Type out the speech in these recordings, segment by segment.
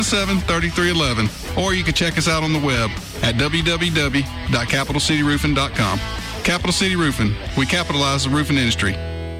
73311, or you can check us out on the web at www.capitalcityroofing.com. Capital City Roofing. We capitalize the roofing industry.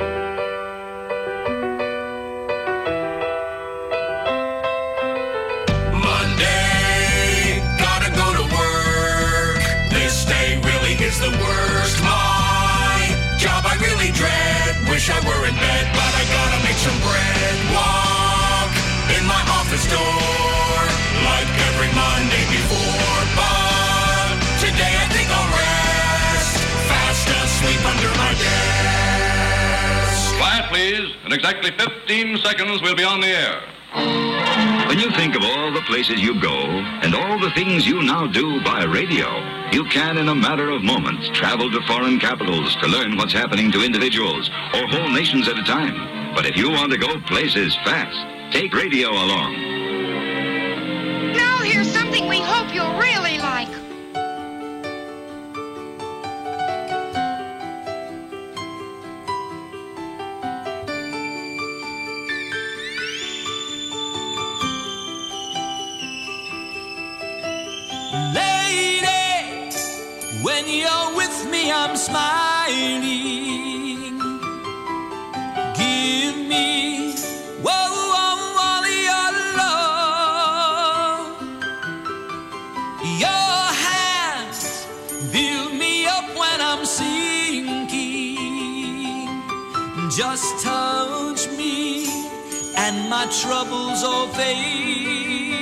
Monday, gotta go to work. This day really is the worst. My job I really dread. Wish I were in bed, but I gotta make some bread. Walk in my office door like every Monday before, but today I think I'll rest, fast asleep under my desk. Quiet, please. In exactly 15 seconds, we'll be on the air. When you think of all the places you go and all the things you now do by radio, you can, in a matter of moments, travel to foreign capitals to learn what's happening to individuals or whole nations at a time. But if you want to go places fast, take radio along. Now here's something we hope you'll really like. Lady, when you're with me, I'm smiling. Give me, all your love. Your hands build me up when I'm sinking. Just touch me and my troubles all fade.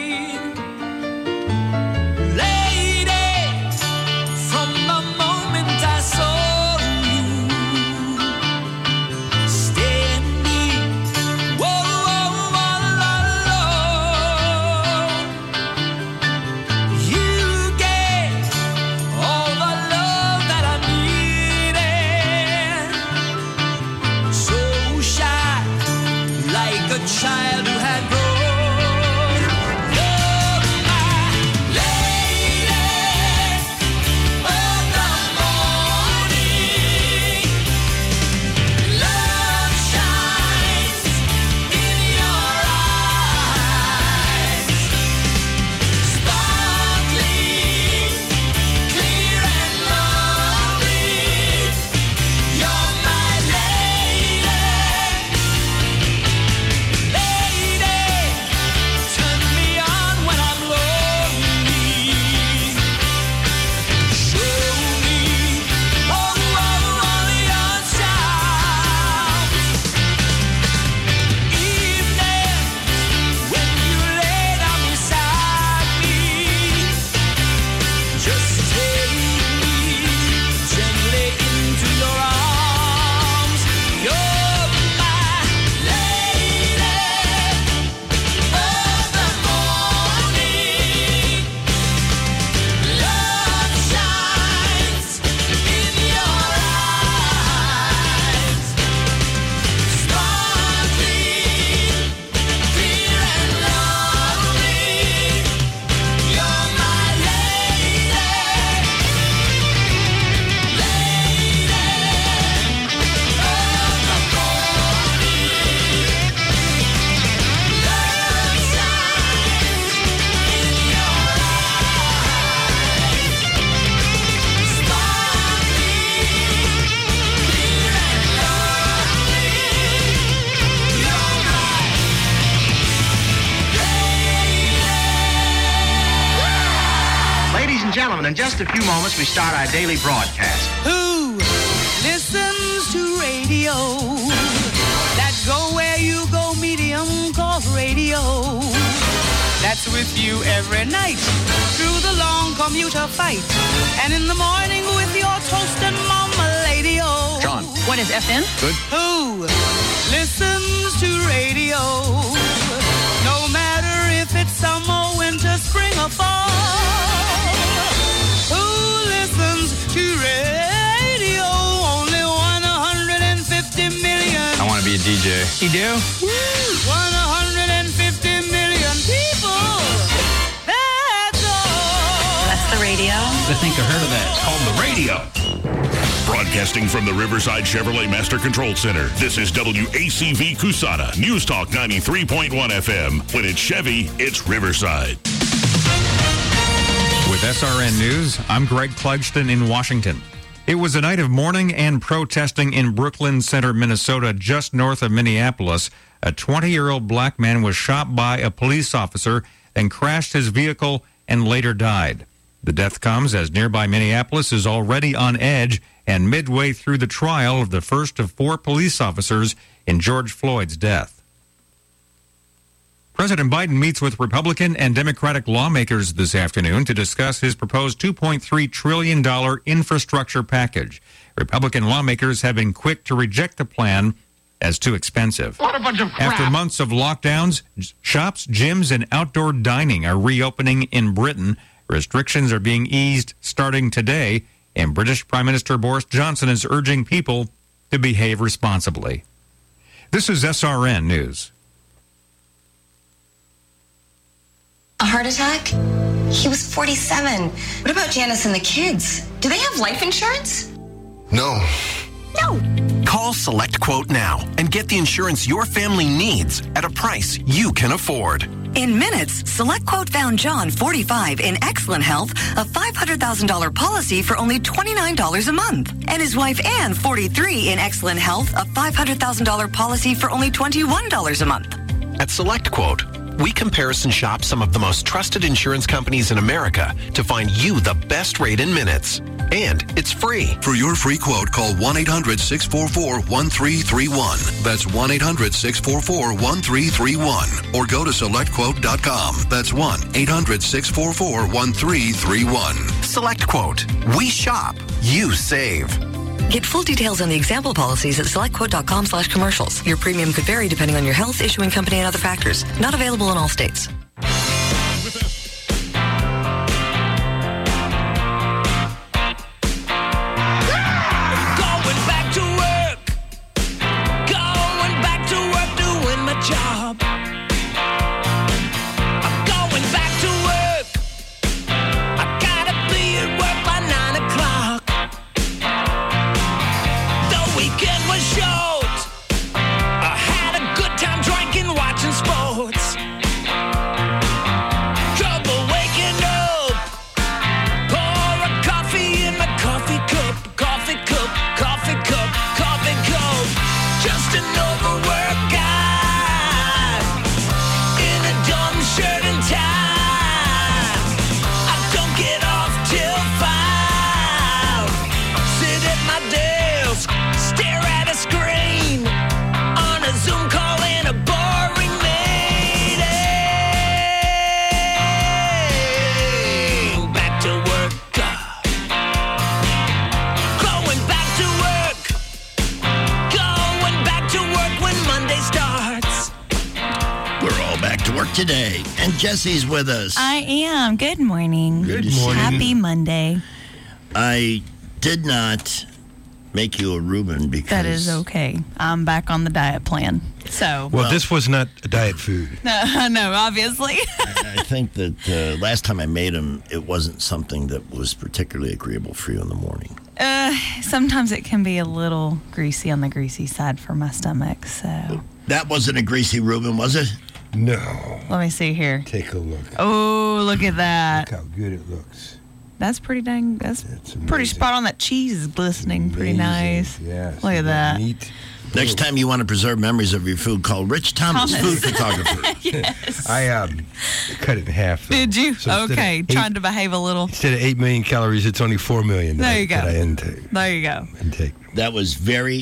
Child who had grown, you're my lady of the morning. Love shines in your eyes, sparkling, clear and lovely. You're my lady. Turn me on when I'm lonely. Show me all your charms. Evenings when you lay down beside me, just take me gently into your arms. You're my lady of the morning. Love shines in your eyes, sparkling, clear and lovely. You're my lady of the morning. Love shines in your eyes, sparkling, clear and lovely. You're Ladies and gentlemen, in just a few moments, we start our daily broadcast. Who listens to radio? That go where you go medium called radio. That's with you every night through the long commuter fight. And in the morning with your toast and mama lady-o. John. What is FM? Good. Who listens to radio? No matter if it's summer, winter, spring, or fall. Who listens to radio? Only 150 million. I want to be a DJ. You do? 150 million people. That's all. That's the radio. I think I heard of that. It's called the radio. Broadcast Broadcasting from the Riverside Chevrolet Master Control Center, this is WACV Cusana, News Talk 93.1 FM. When it's Chevy, it's Riverside. With SRN News, I'm Greg Clugston in Washington. It was a night of mourning and protesting in Brooklyn Center, Minnesota, just north of Minneapolis. A 20-year-old black man was shot by a police officer and crashed his vehicle and later died. The death comes as nearby Minneapolis is already on edge and midway through the trial of the first of 4 police officers in George Floyd's death. President Biden meets with Republican and Democratic lawmakers this afternoon to discuss his proposed $2.3 trillion infrastructure package. Republican lawmakers have been quick to reject the plan as too expensive. What a bunch of crap. After months of lockdowns, shops, gyms, and outdoor dining are reopening in Britain. Restrictions are being eased starting today, and British Prime Minister Boris Johnson is urging people to behave responsibly. This is SRN News. A heart attack? He was 47. What about Janice and the kids? Do they have life insurance? No. No. Call SelectQuote now and get the insurance your family needs at a price you can afford. In minutes, SelectQuote found John, 45, in excellent health, a $500,000 policy for only $29 a month. And his wife, Ann, 43, in excellent health, a $500,000 policy for only $21 a month. At SelectQuote, we comparison shop some of the most trusted insurance companies in America to find you the best rate in minutes. And it's free. For your free quote, call 1-800-644-1331. That's 1-800-644-1331. Or go to SelectQuote.com. That's 1-800-644-1331. SelectQuote. We shop. You save. Get full details on the example policies at selectquote.com/commercials. Your premium could vary depending on your health, issuing company, and other factors. Not available in all states. Today, and Jesse's with us. I am. Good morning. Good morning. Happy Monday. I did not make you a Reuben because... That is okay. I'm back on the diet plan. So. Well, this was not a diet food. No, obviously. I think that last time I made them, it wasn't something that was particularly agreeable for you in the morning. Sometimes it can be a little greasy on the greasy side for my stomach, so. That wasn't a greasy Reuben, was it? No. Let me see here. Take a look. Oh, look at that. Look how good it looks. That's pretty dang, that's pretty spot on. That cheese is glistening. Pretty nice. Yes. Look at that. Meat. Next time you want to preserve memories of your food, call Rich Thomas. Food photographer. Yes. I cut it in half. Though. Did you? So okay. Trying to behave a little. Instead of 8 million calories, it's only 4 million. There you go. That I intake. There you go. That was very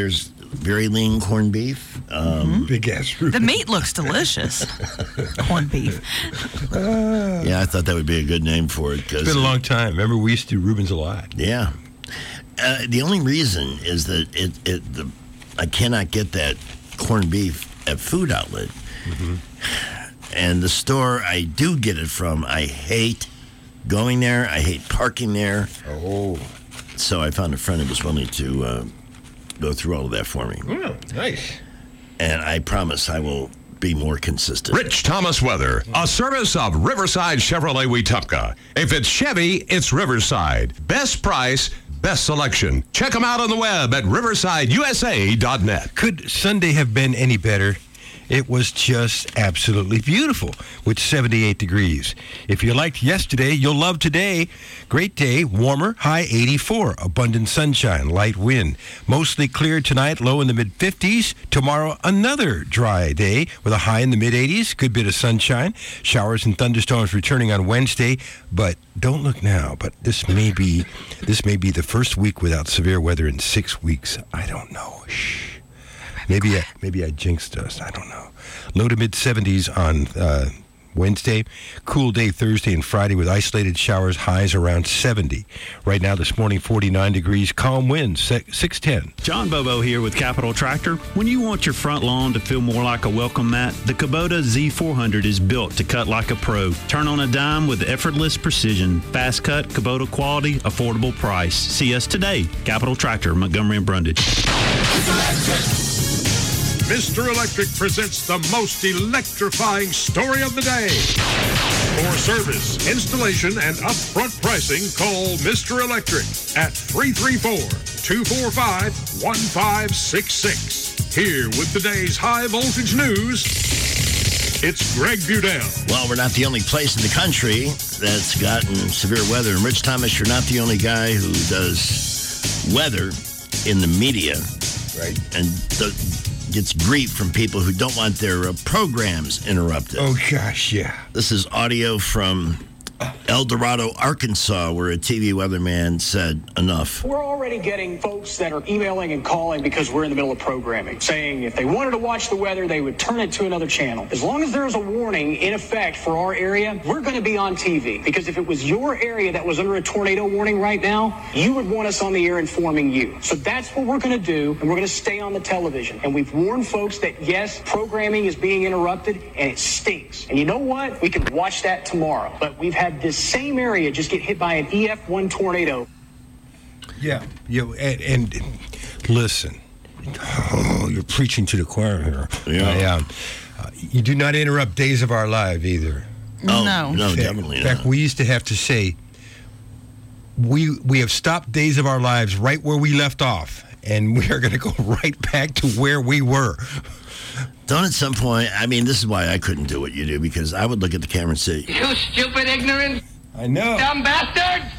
lean corned beef. Big ass fruit. The meat looks delicious. Corned beef. Yeah, I thought that would be a good name for it. It's been a long time. Remember, we used to do Reubens a lot. Yeah. The only reason is that I cannot get that corned beef at Food Outlet. Mm-hmm. And the store I do get it from, I hate going there. I hate parking there. Oh. So I found a friend who was willing to go through all of that for me. Oh, nice. And I promise I will be more consistent. Rich Thomas Weather, a service of Riverside Chevrolet Wetumpka. If it's Chevy, it's Riverside. Best price, Best selection. Check them out on the web at riversideusa.net. Could Sunday have been any better? It was just absolutely beautiful with 78 degrees. If you liked yesterday, you'll love today. Great day, warmer, high 84. Abundant sunshine, light wind. Mostly clear tonight, low in the mid-50s. Tomorrow, another dry day with a high in the mid-80s. Good bit of sunshine. Showers and thunderstorms returning on Wednesday. But don't look now, but this may be the first week without severe weather in 6 weeks. I don't know. Shh. Maybe I jinxed us. I don't know. Low to mid-70s on Wednesday. Cool day Thursday and Friday with isolated showers. Highs around 70. Right now, this morning, 49 degrees. Calm winds, 610. John Bobo here with Capital Tractor. When you want your front lawn to feel more like a welcome mat, the Kubota Z400 is built to cut like a pro. Turn on a dime with effortless precision. Fast cut, Kubota quality, affordable price. See us today. Capital Tractor, Montgomery and Brundage. Mr. Electric presents the most electrifying story of the day. For service, installation, and upfront pricing, call Mr. Electric at 334-245-1566. Here with today's high voltage news, it's Greg Budell. Well, we're not the only place in the country that's gotten severe weather. And Rich Thomas, you're not the only guy who does weather in the media. Right. And gets grief from people who don't want their programs interrupted. Oh, gosh, yeah. This is audio from El Dorado, Arkansas, where a TV weatherman said enough. We're already getting folks that are emailing and calling because we're in the middle of programming, saying if they wanted to watch the weather, they would turn it to another channel. As long as there's a warning in effect for our area, we're going to be on TV. Because if it was your area that was under a tornado warning right now, you would want us on the air informing you. So that's what we're going to do, and we're going to stay on the television. And we've warned folks that, yes, programming is being interrupted, and it stinks. And you know what? We can watch that tomorrow. But we've had this same area just get hit by an EF1 tornado. Yeah. And listen, you're preaching to the choir here. Yeah. You do not interrupt Days of Our Lives either. No, definitely not. In fact, we used to have to say, we have stopped Days of Our Lives right where we left off, and we are going to go right back to where we were. Don't at some point, I mean, this is why I couldn't do what you do, because I would look at the camera and say, You stupid, ignorant, I know, dumb bastard!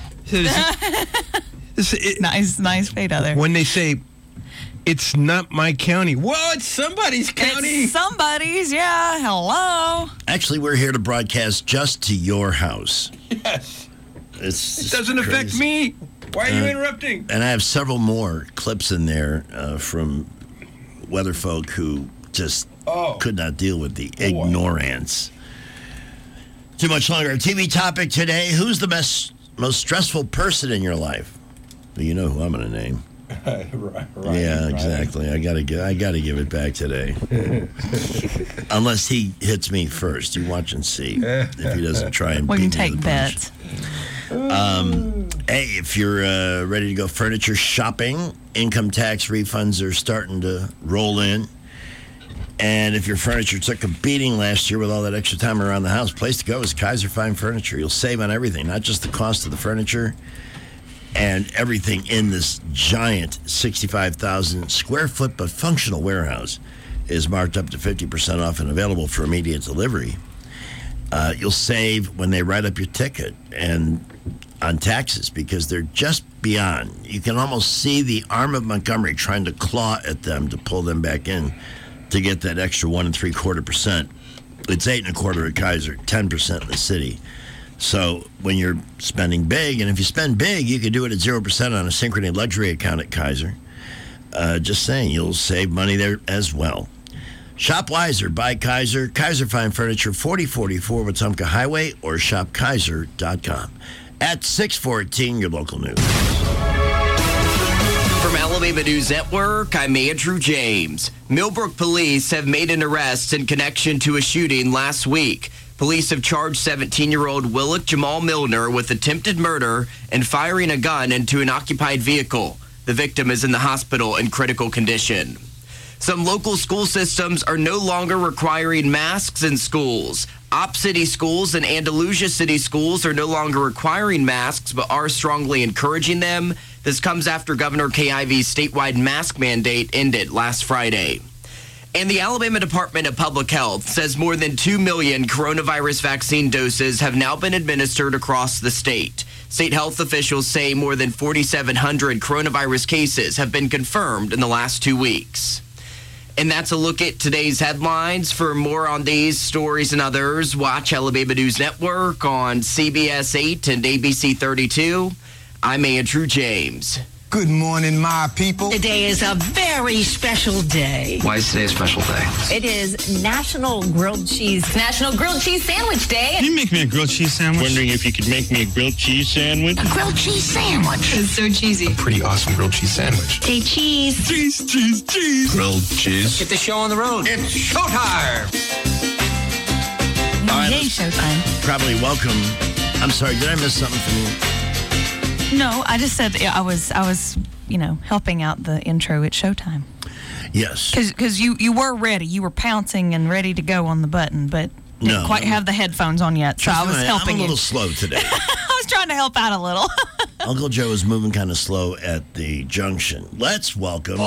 Nice fade out there. When they say, it's not my county. Well, it's somebody's county. It's somebody's, yeah. Hello. Actually, we're here to broadcast just to your house. Yes. It doesn't affect me. Why are you interrupting? And I have several more clips in there from weather folk who just could not deal with the ignorance. Too much longer. Our TV topic today, who's the most stressful person in your life? Well, you know who I'm going to name. Right. Yeah, exactly. I gotta give it back today. Unless he hits me first. You watch and see if he doesn't try and we beat can me to take the punch. bets. Hey, if you're ready to go furniture shopping, income tax refunds are starting to roll in. And if your furniture took a beating last year with all that extra time around the house, place to go is Kaiser Fine Furniture. You'll save on everything, not just the cost of the furniture, and everything in this giant 65,000 square foot but functional warehouse is marked up to 50% off and available for immediate delivery. You'll save when they write up your ticket and on taxes, because they're just beyond. You can almost see the arm of Montgomery trying to claw at them to pull them back in to get that extra 1 3/4%. It's 8 1/4 at Kaiser, 10% in the city. So when you're spending big, and if you spend big, you can do it at 0% on a Synchrony luxury account at Kaiser. Just saying, you'll save money there as well. Shop wiser, buy Kaiser. Kaiser Fine Furniture, 4044 Wetumpka Highway, or shopkaiser.com. At 6:14, your local news. From Alabama News Network, I'm Andrew James. Millbrook police have made an arrest in connection to a shooting last week. Police have charged 17-year-old Willick Jamal Milner with attempted murder and firing a gun into an occupied vehicle. The victim is in the hospital in critical condition. Some local school systems are no longer requiring masks in schools. Opp City schools and Andalusia City schools are no longer requiring masks, but are strongly encouraging them. This comes after Governor Kay Ivey's statewide mask mandate ended last Friday. And the Alabama Department of Public Health says more than 2 million coronavirus vaccine doses have now been administered across the state. State health officials say more than 4,700 coronavirus cases have been confirmed in the last 2 weeks. And that's a look at today's headlines. For more on these stories and others, watch Alabama News Network on CBS 8 and ABC 32. I'm Andrew James. Good morning, my people. Today is a very special day. Why is today a special day? It is National Grilled Cheese Sandwich Day. Can you make me a grilled cheese sandwich? Wondering if you could make me a grilled cheese sandwich? A grilled cheese sandwich. It's so cheesy. Pretty awesome grilled cheese sandwich. Say cheese. Cheese, cheese, cheese. Grilled cheese. Get the show on the road. It's showtime. All right, Yay, showtime. Probably welcome. I'm sorry, did I miss something from you? No, I just said I was, helping out the intro at showtime. Yes. Because you were ready. You were pouncing and ready to go on the button, but didn't quite have the headphones on yet, so I was helping I'm a you. little slow today. I was trying to help out a little. Uncle Joe is moving kind of slow at the junction. Let's welcome...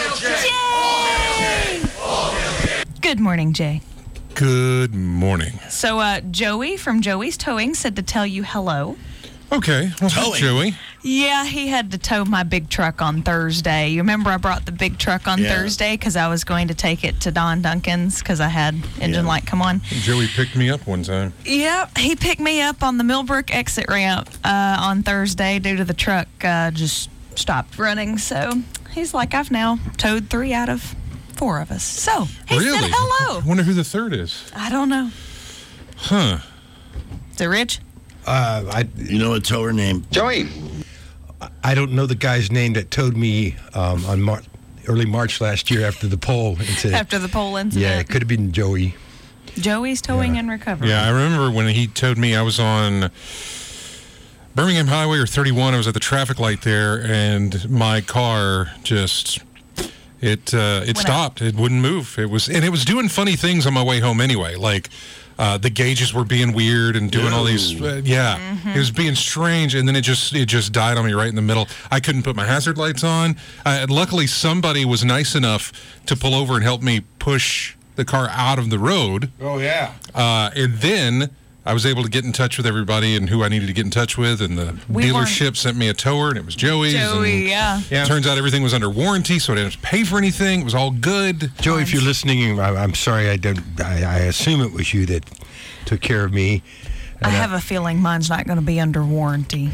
Good morning, Jay. Good morning. So Joey from Joey's Towing said to tell you hello. Okay. Well, Towing. Joey. Yeah, he had to tow my big truck on Thursday. You remember I brought the big truck on Thursday because I was going to take it to Don Duncan's because I had engine light come on. Joey picked me up one time. Yep, he picked me up on the Millbrook exit ramp on Thursday due to the truck just stopped running. So he's like, I've now towed 3 out of 4 of us. So he said hello. I wonder who the third is. I don't know. Huh. Is it Rich? You know a tower named Joey. I don't know the guy's name that towed me on early March last year after the pole incident. After the pole incident? Yeah, it could have been Joey. Joey's Towing and Recovery. Yeah, I remember when he towed me, I was on Birmingham Highway or 31. I was at the traffic light there, and my car just... It stopped. It wouldn't move. It was doing funny things on my way home anyway. Like the gauges were being weird and doing all these. It was being strange, and then it just died on me right in the middle. I couldn't put my hazard lights on. Luckily, somebody was nice enough to pull over and help me push the car out of the road. Oh yeah. And then I was able to get in touch with everybody and who I needed to get in touch with, and the dealership sent me a tower, and it was Joey's. Yeah. Turns out everything was under warranty, so I didn't have to pay for anything. It was all good. Joey, if you're listening, I'm sorry. I assume it was you that took care of me. I have a feeling mine's not going to be under warranty.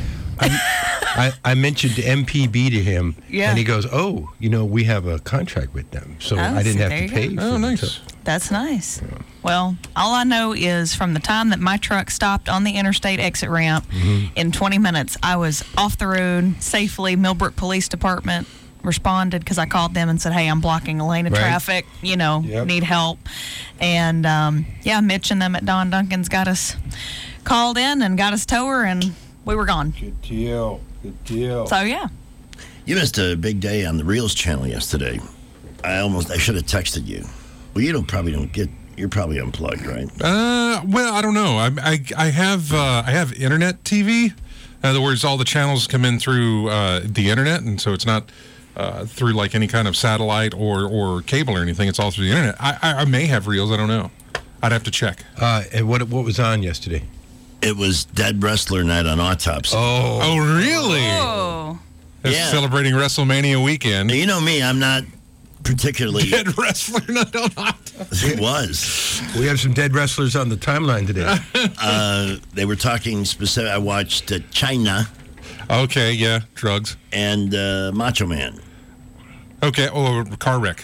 I mentioned MPB to him, and he goes, "Oh, we have a contract with them, so I didn't have to pay." Oh, nice. That's nice. Yeah. Well, all I know is from the time that my truck stopped on the interstate exit ramp, in 20 minutes, I was off the road safely. Millbrook Police Department responded because I called them and said, hey, I'm blocking a lane of traffic, need help. And, Mitch and them at Don Duncan's got us called in and got us tower, and we were gone. Good deal. So, yeah. You missed a big day on the Reels channel yesterday. I should have texted you. Well, you're probably unplugged, right? Well, I don't know. I have internet TV. In other words, all the channels come in through the internet, and so it's not through like any kind of satellite or cable or anything. It's all through the internet. I may have Reels. I don't know. I'd have to check. And what was on yesterday? It was Dead Wrestler Night on Autopsy. Oh, really? Oh. Celebrating WrestleMania weekend. You know me. I'm not particularly Dead Wrestler Night on Autopsy. It was. We have some dead wrestlers on the timeline today. They were talking specific. I watched China. Okay, yeah, drugs. And Macho Man. Okay, car wreck.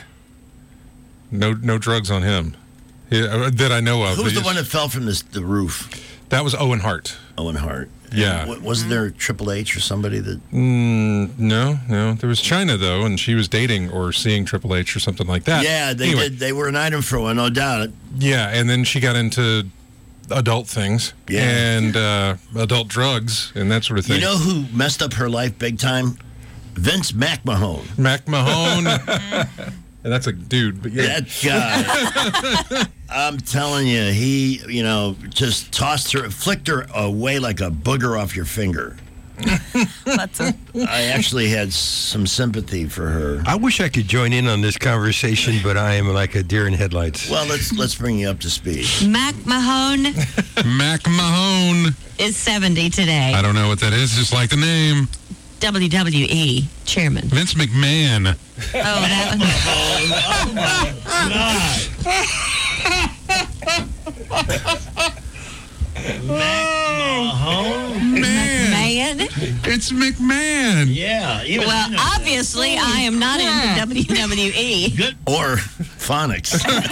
No drugs on him that I know of. Who was the one that fell from the roof? That was Owen Hart. Owen Hart. Yeah. Wasn't there Triple H or somebody that... No. There was China, though, and she was dating or seeing Triple H or something like that. Yeah, they did. They were an item for one, no doubt. Yeah, and then she got into adult things and adult drugs and that sort of thing. You know who messed up her life big time? Vince McMahon. And that's a dude, but yeah. That guy. I'm telling you, he, just flicked her away like a booger off your finger. I actually had some sympathy for her. I wish I could join in on this conversation, but I am like a deer in headlights. Well, let's bring you up to speed. Mac Mahone Mac Mahone. is 70 today. I don't know what that is, just like the name. WWE chairman. Vince McMahon. Oh, that one. Man. It's McMahon. Yeah. Well, obviously, I am not into WWE. Or phonics.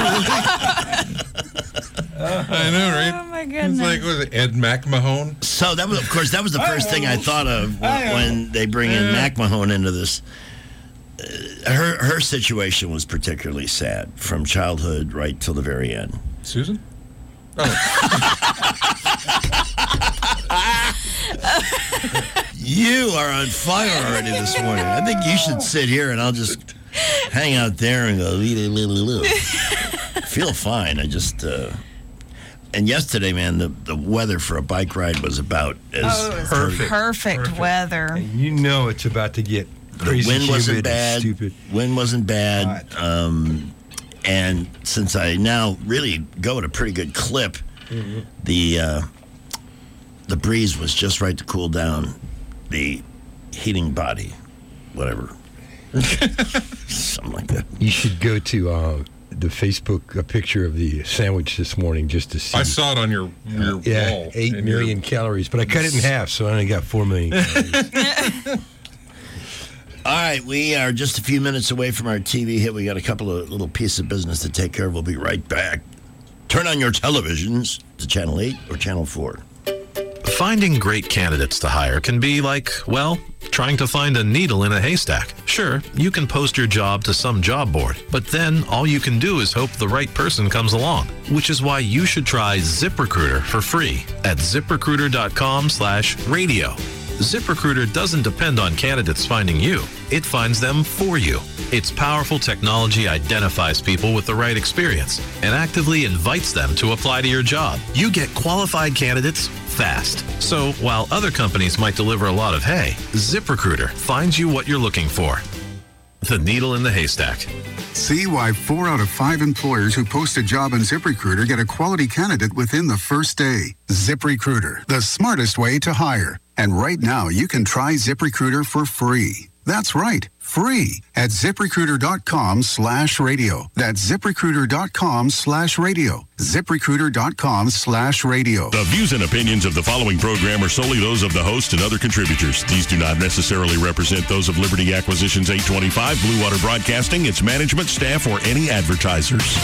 I know, right? Oh my goodness. It's like, was it Ed McMahon? So that was, of course, the first thing I thought of when they bring in Mac Mahone into this. Her situation was particularly sad from childhood right till the very end. Susan? You are on fire already this morning. I think you should sit here and I'll just hang out there and go. Feel fine. I just. And yesterday, man, the weather for a bike ride was about as perfect weather. And you know it's about to get crazy. The wind wasn't humid bad. and stupid. Wind wasn't bad. And since I now really go at a pretty good clip, the breeze was just right to cool down the heating body, whatever. Something like that. You should go to the Facebook picture of the sandwich this morning just to see. I saw it on your wall. 8 million calories, but I cut it in half, so I only got 4 million calories. All right, we are just a few minutes away from our TV hit. We got a couple of little pieces of business to take care of. We'll be right back. Turn on your televisions to Channel 8 or Channel 4. Finding great candidates to hire can be like, well, trying to find a needle in a haystack. Sure, you can post your job to some job board, but then all you can do is hope the right person comes along, which is why you should try ZipRecruiter for free at ZipRecruiter.com/radio. ZipRecruiter doesn't depend on candidates finding you. It finds them for you. Its powerful technology identifies people with the right experience and actively invites them to apply to your job. You get qualified candidates fast. So while other companies might deliver a lot of hay, ZipRecruiter finds you what you're looking for. The needle in the haystack. See why 4 out of 5 employers who post a job on ZipRecruiter get a quality candidate within the first day. ZipRecruiter, the smartest way to hire. And right now, you can try ZipRecruiter for free. That's right, free at ZipRecruiter.com/radio. That's ZipRecruiter.com/radio. ZipRecruiter.com/radio. The views and opinions of the following program are solely those of the host and other contributors. These do not necessarily represent those of Liberty Acquisitions 825, Blue Water Broadcasting, its management, staff, or any advertisers.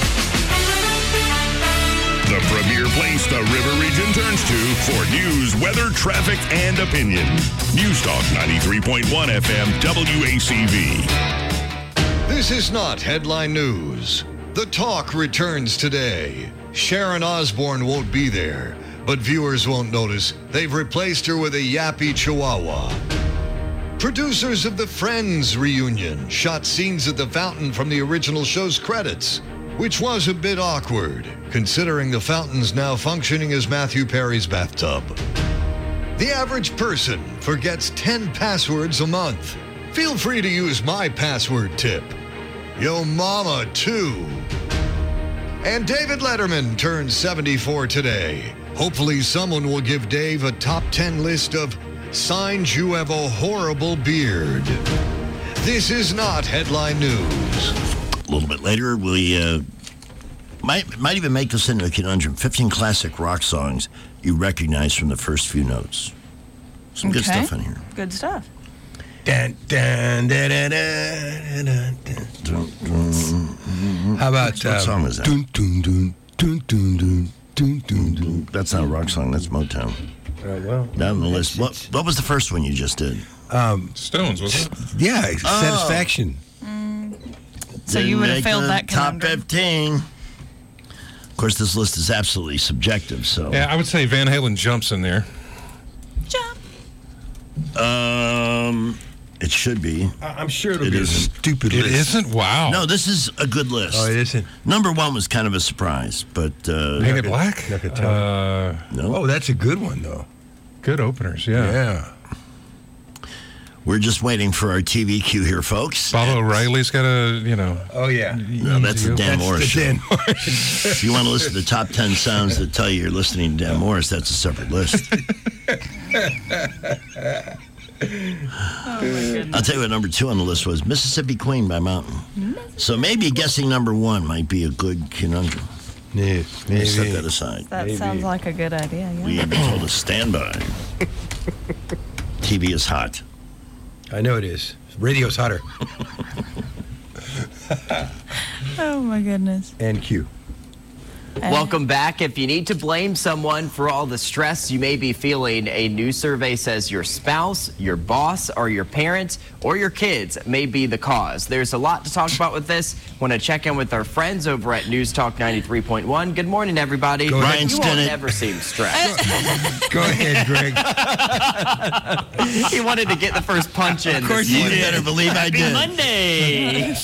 The premier place the River Region turns to for news, weather, traffic, and opinion. News Talk 93.1 FM WACV. This is not headline news. The Talk returns today. Sharon Osbourne won't be there, but viewers won't notice they've replaced her with a yappy chihuahua. Producers of the Friends reunion shot scenes at the fountain from the original show's credits, which was a bit awkward, considering the fountain's now functioning as Matthew Perry's bathtub. The average person forgets 10 passwords a month. Feel free to use my password tip. Yo mama, too. And David Letterman turns 74 today. Hopefully someone will give Dave a top 10 list of signs you have a horrible beard. This is not headline news. A little bit later, we might even make this into a conundrum. 15 classic rock songs you recognize from the first few notes. Some good stuff in here. Good stuff. Dun, dun, dun, dun, dun, dun, dun. How about what song is that? Dun, dun, dun, dun, dun, dun, dun, dun, dun. That's not a rock song. That's Motown. Well, down the list. What was the first one you just did? Stones, wasn't it? Yeah, Satisfaction. So you would have failed that top conundrum. 15. Of course, this list is absolutely subjective. So Yeah, I would say Van Halen jumps in there. it should be. I'm sure it'll be isn't. a stupid list. It isn't? Wow. No, this is a good list. Oh, it isn't. Number 1 was kind of a surprise, but Paint It Black? no. Oh, that's a good one, though. Good openers, yeah. Yeah. We're just waiting for our TV cue here, folks. Bob O'Reilly's got a, Oh, yeah. No, that's the Dan Morris show. Dan Morris. If you want to listen to the top 10 sounds that tell you you're listening to Dan Morris, that's a separate list. I'll tell you what number 2 on the list was Mississippi Queen by Mountain. So maybe guessing number 1 might be a good conundrum. Yeah, maybe. Set that aside. That sounds like a good idea. Yeah. We have been told to stand by. TV is hot. I know it is. Radio's hotter. Oh, my goodness. And Q. Welcome back. If you need to blame someone for all the stress you may be feeling, a new survey says your spouse, your boss, or your parents, or your kids may be the cause. There's a lot to talk about with this. Want to check in with our friends over at News Talk 93.1. Good morning, everybody. Go ahead. You won't ever seem stressed. Go ahead, Greg. He wanted to get the first punch in. Of course you did. better believe I did. Monday.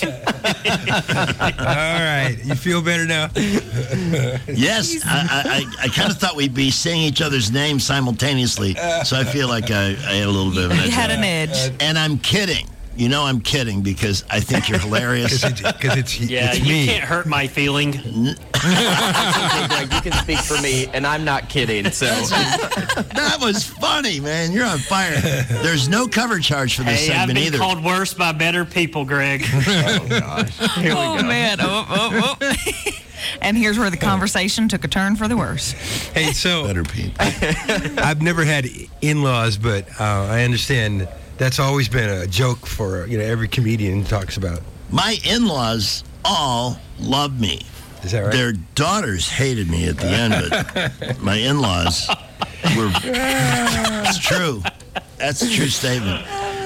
All right. You feel better now? Yes, I kind of thought we'd be saying each other's names simultaneously, so I feel like I had a little bit of an edge. You had an edge. And I'm kidding. You know I'm kidding because I think you're hilarious. Because it's you me. can't hurt my feeling. Okay, Greg, you can speak for me, and I'm not kidding. So That was funny, man. You're on fire. There's no cover charge for this Hey, I've segment been either. called worse by better people, Greg. oh gosh, here we Oh, go. man. Oh. And here's where the conversation took a turn for the worse. Hey, so Better people. I've never had in-laws, but I understand that's always been a joke for every comedian talks about. My in-laws all love me. Is that right? Their daughters hated me at the end, but my in-laws were. It's true. That's a true statement.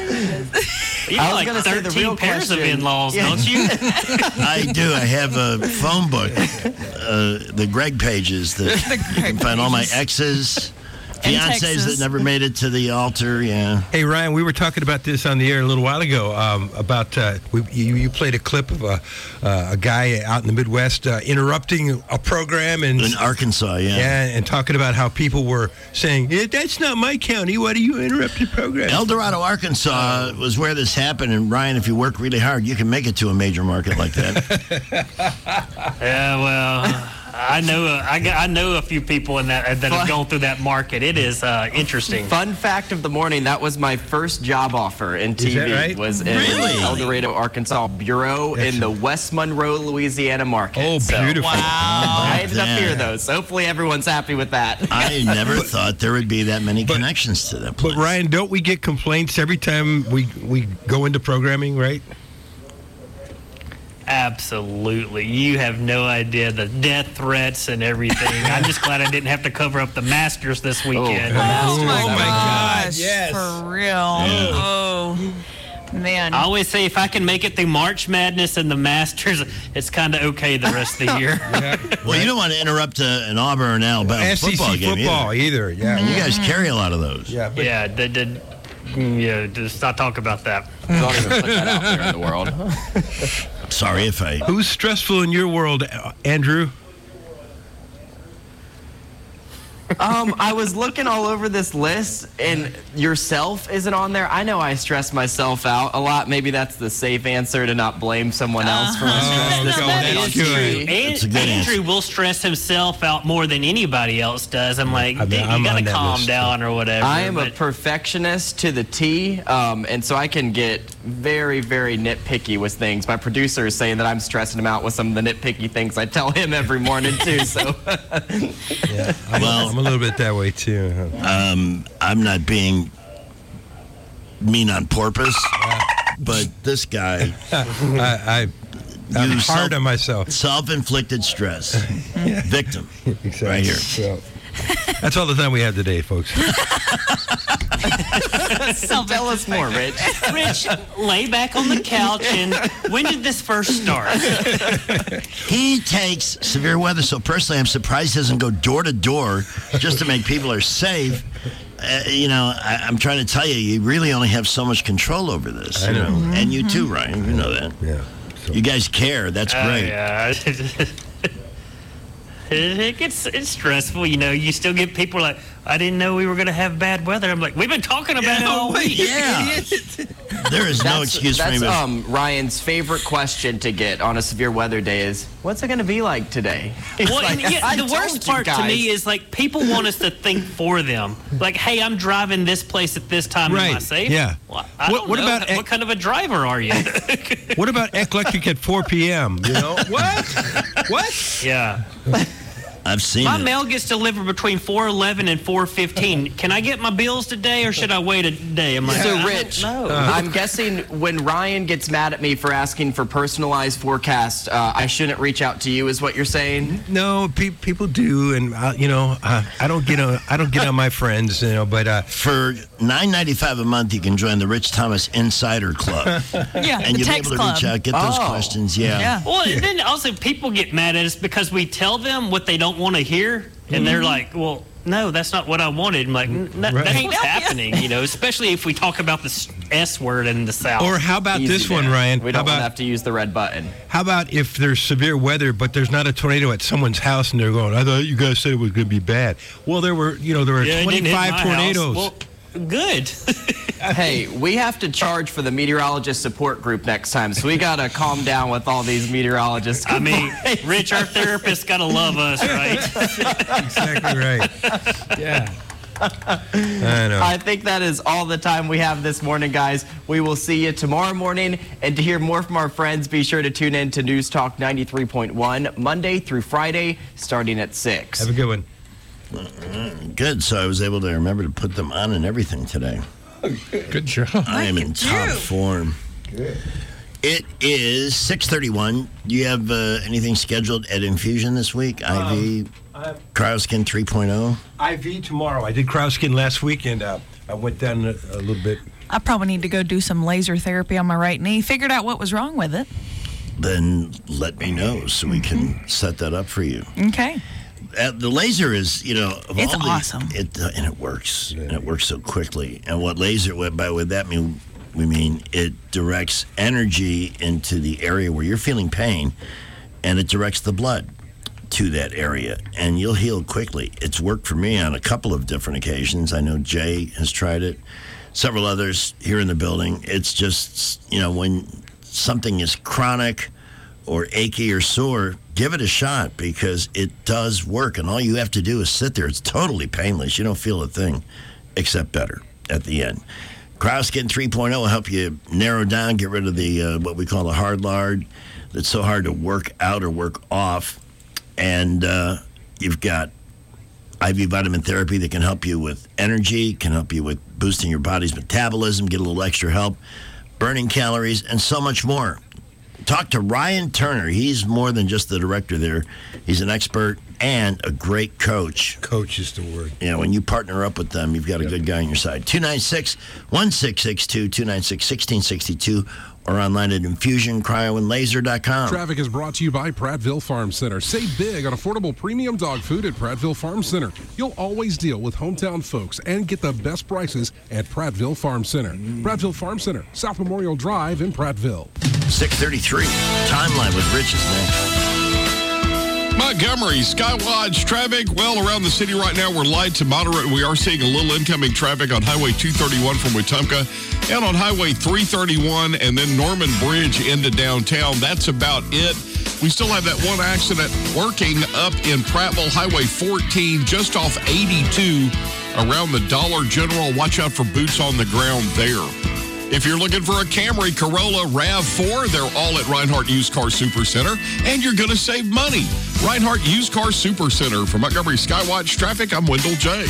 You I have was like gonna say the 13 real pairs of question. in-laws, Yeah. don't you? I do. I have a phone book, the Greg pages that you can find all my exes, fiancés Texas. that never made it to the altar. Yeah. Hey, Ryan, we were talking about this on the air a little while ago about you played a clip of a guy out in the Midwest interrupting a program In Arkansas, yeah. and talking about how people were saying, that's not my county. Why do you interrupt the program? El Dorado, Arkansas was where this happened. And Ryan, if you work really hard, you can make it to a major market like that. Yeah, well, I know a few people in that have gone through that market. It is interesting. Fun fact of the morning: that was my first job offer in TV. Is that right? Was in Really? El Dorado, Arkansas bureau in the West Monroe, Louisiana market. Oh, beautiful. I ended up There. here though, so hopefully everyone's happy with that. I never thought there would be that many connections to that place. But, Ryan, don't we get complaints every time we go into programming, right? Absolutely. You have no idea the death threats and everything. I'm just glad I didn't have to cover up the Masters this weekend. Oh, my my gosh. God, yes. For real. Oh, man. I always say if I can make it through March Madness and the Masters, it's kind of okay the rest of the year. Well, you don't want to interrupt an Auburn Alabama SEC football game either. Yeah. And you guys carry a lot of those. Yeah. But Yeah, just not talk about that. Don't even put that out there in the world. Sorry if I. who's stressful in your world, Andrew? I was looking all over this list, and yourself isn't on there. I know I stress myself out a lot. Maybe that's the safe answer to not blame someone else for my stress. This morning on TV. That's a good Andrew will stress himself out more than anybody else does. I'm like, I'm dude, on you gotta that calm list. down or whatever. I am a but- perfectionist to the T, and so I can get very, very nitpicky with things. My producer is saying that I'm stressing him out with some of the nitpicky things I tell him every morning, too. So, Yeah. I'm a little bit that way, too. I'm not being mean on purpose, but this guy. I'm hard on myself. Self-inflicted stress. Victim. Exactly. Right here. So, that's all the time we have today, folks. tell us more, Rich. Rich, lay back on the couch and when did this first start? He takes severe weather so personally. I'm surprised he doesn't go door to door just to make people are safe. I'm trying to tell you, you really only have so much control over this. I know. And you too, Ryan. You know that. Yeah. You guys care. That's great. Yeah. It's stressful, you know. You still get people like, I didn't know we were going to have bad weather. I'm like, we've been talking about it all week. Yeah. There is no excuse for me. That's Ryan's favorite question to get on a severe weather day is, what's it going to be like today? Well, the worst part to me is like people want us to think for them. Like, hey, I'm driving this place at this time. Am I safe? Yeah. Well, I don't know. About what kind of a driver are you? What about Eclectic at 4 p.m.? You know what? Yeah. I've seen my mail gets delivered between 4:11 and 4:15. Can I get my bills today, or should I wait a day? I'm like, so, Rich, I'm guessing when Ryan gets mad at me for asking for personalized forecast, I shouldn't reach out to you, is what you're saying? No, people do, and I don't get on my friends, but for $9.95 a month, you can join the Rich Thomas Insider Club. Yeah, and you'll be able to club. reach out, get those questions. Yeah. Well, and then also people get mad at us because we tell them what they don't want to hear, and they're like, well, no, that's not what I wanted. I'm like, that's what's happening, especially if we talk about the S word in the South. Or how about this one, Ryan? We don't have to use the red button. How about if there's severe weather, but there's not a tornado at someone's house, and they're going, I thought you guys said it was going to be bad. Well, there were 25 tornadoes. Well, good. Hey, we have to charge for the meteorologist support group next time, so we got to calm down with all these meteorologists. I mean, Rich, our therapist, got to love us, right? Exactly right. Yeah. I know. I think that is all the time we have this morning, guys. We will see you tomorrow morning. And to hear more from our friends, be sure to tune in to News Talk 93.1, Monday through Friday, starting at 6. Have a good one. Good. So I was able to remember to put them on and everything today. Good job. I am in top form. Good. It is 6:31. Do you have anything scheduled at Infusion this week? IV, Cryoskin 3.0? IV tomorrow. I did Cryoskin last week, and I went down a little bit. I probably need to go do some laser therapy on my right knee. Figured out what was wrong with it. Then let me know so we can set that up for you. Okay. The laser is, it's awesome. And it works. And it works so quickly. And what laser, by what that mean, we mean it directs energy into the area where you're feeling pain, and it directs the blood to that area, and you'll heal quickly. It's worked for me on a couple of different occasions. I know Jay has tried it, several others here in the building. It's just, when something is chronic or achy or sore, give it a shot because it does work. And all you have to do is sit there. It's totally painless. You don't feel a thing except better at the end. Cryoskin 3.0 will help you narrow down, get rid of the what we call the hard lard that's so hard to work out or work off. And you've got IV vitamin therapy that can help you with energy, can help you with boosting your body's metabolism, get a little extra help, burning calories, and so much more. Talk to Ryan Turner. He's more than just the director there. He's an expert and a great coach. Coach is the word. Yeah, when you partner up with them, you've got a good guy on your side. 296-1662, 296-1662, or online at infusioncryoandlaser.com. Traffic is brought to you by Prattville Farm Center. Save big on affordable premium dog food at Prattville Farm Center. You'll always deal with hometown folks and get the best prices at Prattville Farm Center. Prattville Farm Center, South Memorial Drive in Prattville. 6:33. Timeline with Rich is next. Montgomery, Skywatch traffic. Well, around the city right now, we're light to moderate. We are seeing a little incoming traffic on Highway 231 from Wetumpka and on Highway 331 and then Norman Bridge into downtown. That's about it. We still have that one accident working up in Prattville, Highway 14, just off 82 around the Dollar General. Watch out for boots on the ground there. If you're looking for a Camry, Corolla, RAV4, they're all at Reinhardt Used Car Super Center, and you're going to save money. Reinhardt Used Car Super Center. For Montgomery Skywatch Traffic, I'm Wendell J.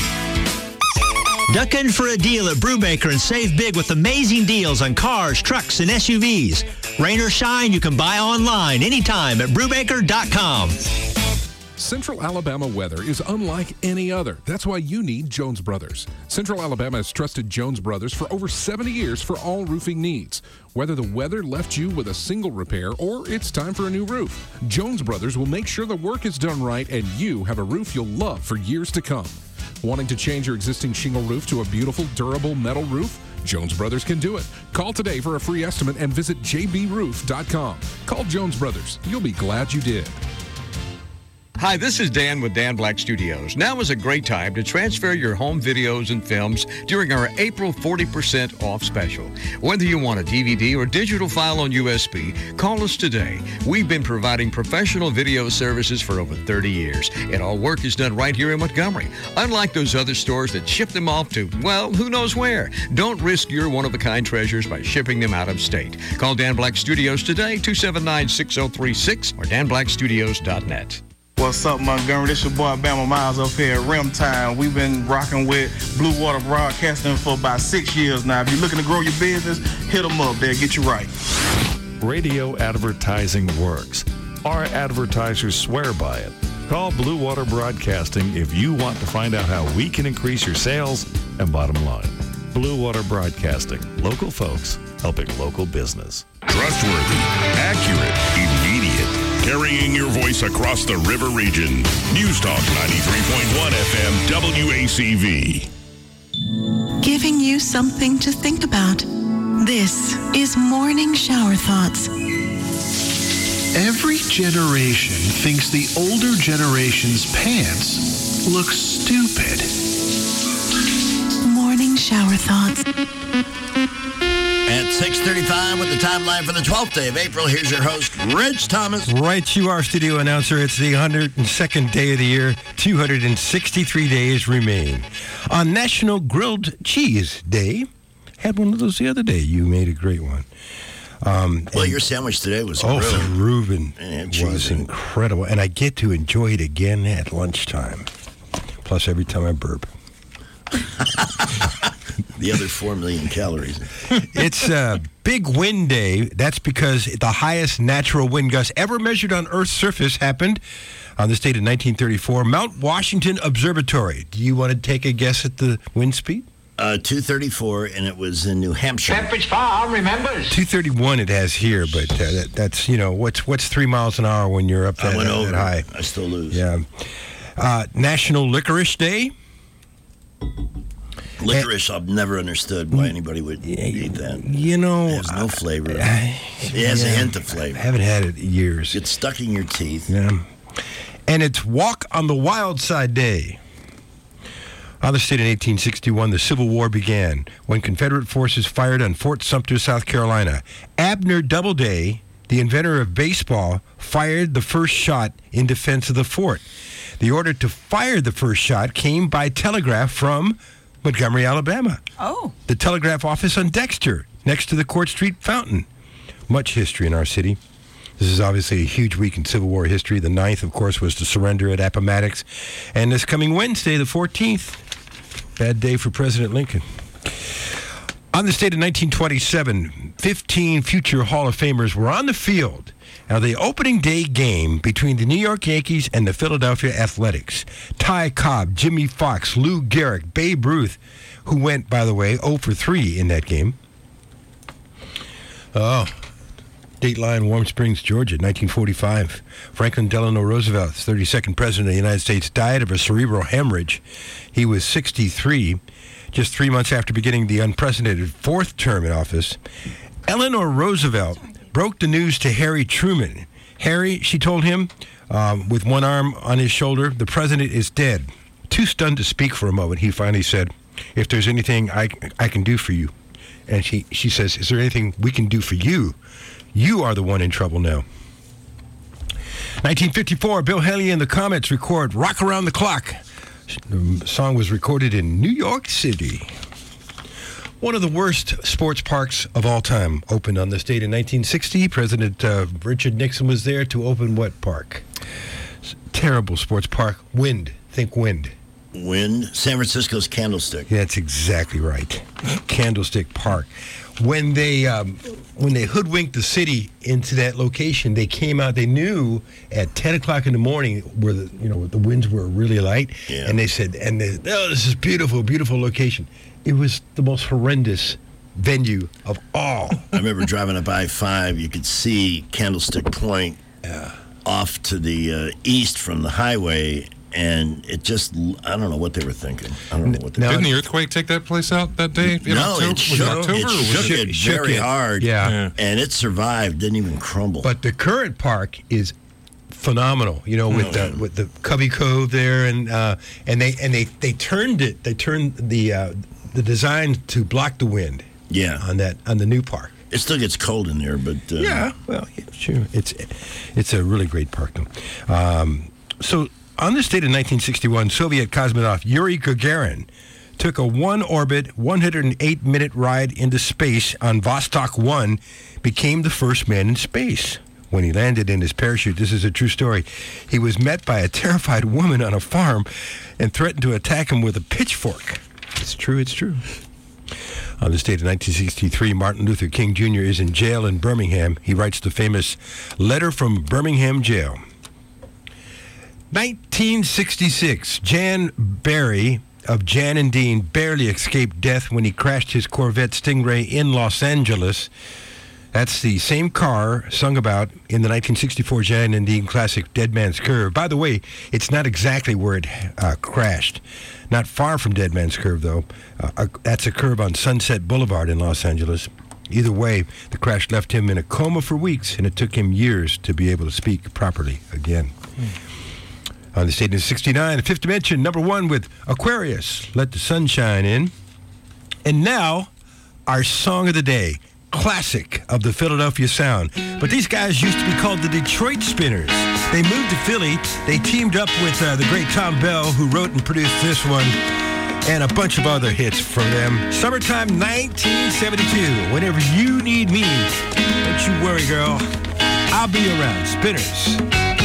Duck in for a deal at Brubaker and save big with amazing deals on cars, trucks, and SUVs. Rain or shine, you can buy online anytime at Brubaker.com. Central Alabama weather is unlike any other. That's why you need Jones Brothers. Central Alabama has trusted Jones Brothers for over 70 years for all roofing needs. Whether the weather left you with a single repair or it's time for a new roof, Jones Brothers will make sure the work is done right and you have a roof you'll love for years to come. Wanting to change your existing shingle roof to a beautiful, durable metal roof? Jones Brothers can do it. Call today for a free estimate and visit jbroof.com. Call Jones Brothers. You'll be glad you did. Hi, this is Dan with Dan Black Studios. Now is a great time to transfer your home videos and films during our April 40% off special. Whether you want a DVD or digital file on USB, call us today. We've been providing professional video services for over 30 years, and all work is done right here in Montgomery. Unlike those other stores that ship them off to, well, who knows where. Don't risk your one-of-a-kind treasures by shipping them out of state. Call Dan Black Studios today, 279-6036 or danblackstudios.net. What's up, Montgomery? This your boy Bama Miles up here at Rim Time. We've been rocking with Blue Water Broadcasting for about 6 years now. If you're looking to grow your business, hit them up. They'll get you right. Radio advertising works. Our advertisers swear by it. Call Blue Water Broadcasting if you want to find out how we can increase your sales and bottom line. Blue Water Broadcasting. Local folks helping local business. Trustworthy, accurate, immediate. Carrying your voice across the river region. News Talk 93.1 FM WACV. Giving you something to think about. This is Morning Shower Thoughts. Every generation thinks the older generation's pants look stupid. Morning Shower Thoughts. At 6:35 with the timeline for the 12th day of April, here's your host, Rich Thomas. Right, you are studio announcer. It's the 102nd day of the year. 263 days remain. On National Grilled Cheese Day, had one of those the other day. You made a great one. Well, your sandwich today was from grilled. Reuben. It was incredible. And I get to enjoy it again at lunchtime. Plus, every time I burp. The other 4 million calories. It's a big wind day. That's because the highest natural wind gust ever measured on Earth's surface happened on this date in 1934. Mount Washington Observatory. Do you want to take a guess at the wind speed? 234, and it was in New Hampshire. Pepperidge Farm remembers. 231 it has here, but that's, what's 3 miles an hour when you're up that, I went over. that high? I still lose. Yeah. National Licorice Day. Licorice, I've never understood why anybody would eat that. It has no flavor. It has a hint of flavor. I haven't had it in years. It's stuck in your teeth. Yeah. And it's Walk on the Wild Side Day. On this date in 1861, the Civil War began when Confederate forces fired on Fort Sumter, South Carolina. Abner Doubleday, the inventor of baseball, fired the first shot in defense of the fort. The order to fire the first shot came by telegraph from Montgomery, Alabama. Oh. The telegraph office on Dexter, next to the Court Street Fountain. Much history in our city. This is obviously a huge week in Civil War history. The 9th, of course, was the surrender at Appomattox. And this coming Wednesday, the 14th, bad day for President Lincoln. On this date in 1927, 15 future Hall of Famers were on the field. Now, the opening day game between the New York Yankees and the Philadelphia Athletics. Ty Cobb, Jimmy Fox, Lou Gehrig, Babe Ruth, who went, by the way, 0 for 3 in that game. Oh, Dateline, Warm Springs, Georgia, 1945. Franklin Delano Roosevelt, 32nd President of the United States, died of a cerebral hemorrhage. He was 63, just 3 months after beginning the unprecedented fourth term in office. Eleanor Roosevelt broke the news to Harry Truman. Harry, she told him, with one arm on his shoulder, the president is dead. Too stunned to speak for a moment, he finally said, if there's anything I can do for you. And she says, is there anything we can do for you? You are the one in trouble now. 1954, Bill Haley and the Comets record Rock Around the Clock. The song was recorded in New York City. One of the worst sports parks of all time opened on this date in 1960. President Richard Nixon was there to open what park? Terrible sports park. Wind. Think wind. Wind. San Francisco's Candlestick. Yeah, that's exactly right. Candlestick Park. When they hoodwinked the city into that location, they came out. They knew at 10 o'clock in the morning where the winds were really light, and they said, "Oh, this is beautiful, beautiful location." It was the most horrendous venue of all. I remember driving up I-5. You could see Candlestick Point off to the east from the highway, and it just, I don't know what they were thinking. I don't know what they Didn't the earthquake take that place out that day? No, it shook it very hard. Yeah. And it survived, didn't even crumble. But the current park is phenomenal. You know, with the Cubby Cove there, and they turned it. They turned the design to block the wind. Yeah, on the new park. It still gets cold in there, but sure. It's a really great park, though. So on this date in 1961, Soviet cosmonaut Yuri Gagarin took a one-orbit, 108-minute ride into space on Vostok 1, became the first man in space. When he landed in his parachute, this is a true story, he was met by a terrified woman on a farm and threatened to attack him with a pitchfork. It's true. On this date in 1963, Martin Luther King Jr. is in jail in Birmingham. He writes the famous Letter from Birmingham Jail. 1966, Jan Barry of Jan and Dean barely escaped death when he crashed his Corvette Stingray in Los Angeles. That's the same car sung about in the 1964 Jan and Dean classic Dead Man's Curve. By the way, it's not exactly where it crashed. Not far from Dead Man's Curve, though. That's a curve on Sunset Boulevard in Los Angeles. Either way, the crash left him in a coma for weeks, and it took him years to be able to speak properly again. On this date in 69, the Fifth Dimension, number 1 with Aquarius, Let the Sunshine In. And now, our song of the day, classic of the Philadelphia sound. But these guys used to be called the Detroit Spinners. They moved to Philly. They teamed up with the great Tom Bell, who wrote and produced this one, and a bunch of other hits from them. Summertime 1972. Whenever you need me, don't you worry, girl. I'll be around. Spinners.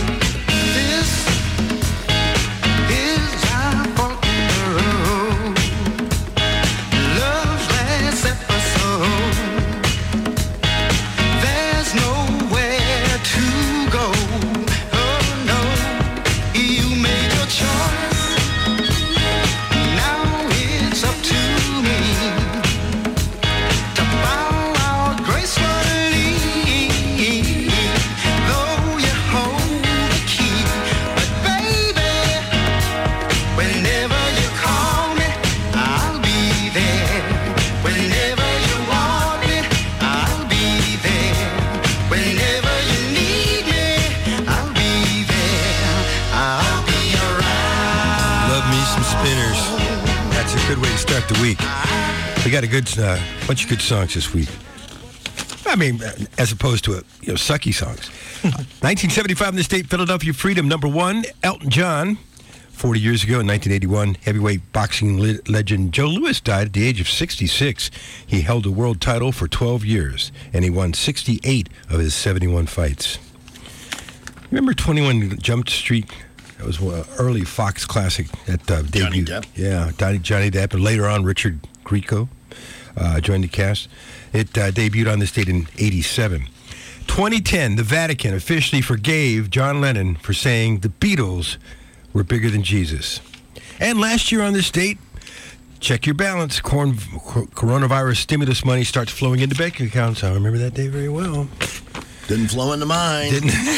The week. We got a good bunch of good songs this week. I mean, as opposed to sucky songs. 1975 in the state, Philadelphia Freedom, number 1, Elton John. 40 years ago in 1981, heavyweight boxing legend Joe Louis died at the age of 66. He held the world title for 12 years, and he won 68 of his 71 fights. Remember 21 Jump Street? That was an early Fox classic that debuted. Johnny Depp. Yeah, Johnny Depp. And later on, Richard Grieco joined the cast. It debuted on this date in 87. 2010, the Vatican officially forgave John Lennon for saying the Beatles were bigger than Jesus. And last year on this date, check your balance. Coronavirus stimulus money starts flowing into bank accounts. I remember that day very well. Didn't flow into mine.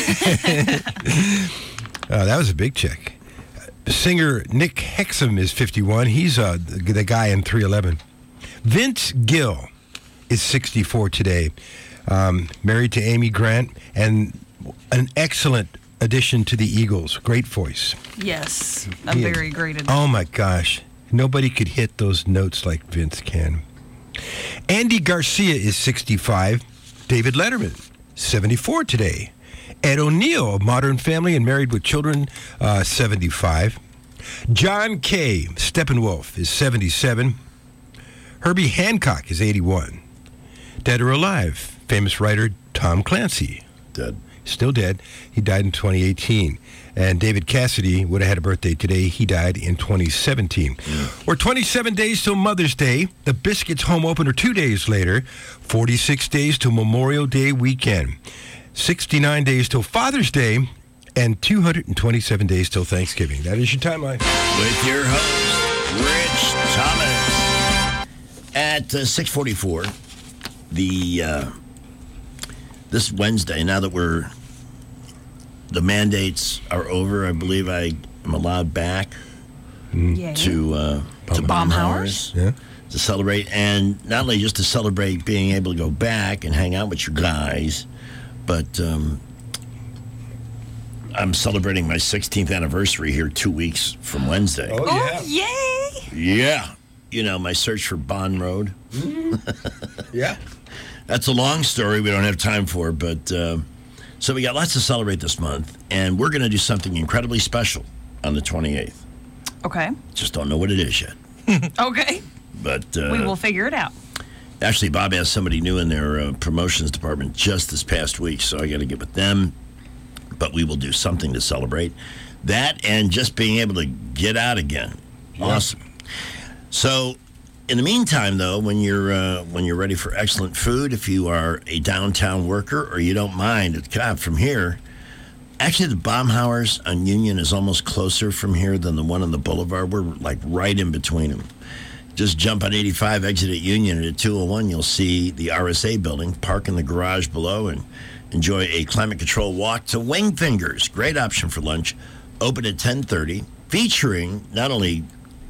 That was a big check. Singer Nick Hexum is 51. He's the guy in 311. Vince Gill is 64 today. Married to Amy Grant, and an excellent addition to the Eagles. Great voice. Yes, a very great addition. Oh, my gosh. Nobody could hit those notes like Vince can. Andy Garcia is 65. David Letterman, 74 today. Ed O'Neill of Modern Family and Married with Children, 75. John Kay Steppenwolf is 77. Herbie Hancock is 81. Dead or alive, famous writer Tom Clancy. Dead. Still dead. He died in 2018. And David Cassidy would have had a birthday today. He died in 2017. We're 27 days till Mother's Day. The Biscuits home opener 2 days later. 46 days till Memorial Day weekend. 69 days till Father's Day, and 227 days till Thanksgiving. That is your timeline. With your host, Rich Thomas. At 6:44, this Wednesday, now that the mandates are over, I believe I am allowed back to Baumhauer's. Yeah. To celebrate, and not only just to celebrate being able to go back and hang out with you guys, but I'm celebrating my 16th anniversary here 2 weeks from Wednesday. Oh, yay! Yeah. You know, my search for Bond Road. Yeah. That's a long story we don't have time for, but so we got lots to celebrate this month, and we're going to do something incredibly special on the 28th. Okay. Just don't know what it is yet. Okay. But we will figure it out. Actually, Bob has somebody new in their promotions department just this past week, so I got to get with them. But we will do something to celebrate that and just being able to get out again. Yeah. Awesome. So, in the meantime, though, when you're ready for excellent food, if you are a downtown worker or you don't mind, God, from here, actually the Baumhauer's on Union is almost closer from here than the one on the Boulevard. We're like right in between them. Just jump on 85, exit at Union, and at 201 you'll see the RSA building. Park in the garage below and enjoy a climate-controlled walk to Wing Fingers. Great option for lunch. Open at 10:30, featuring not only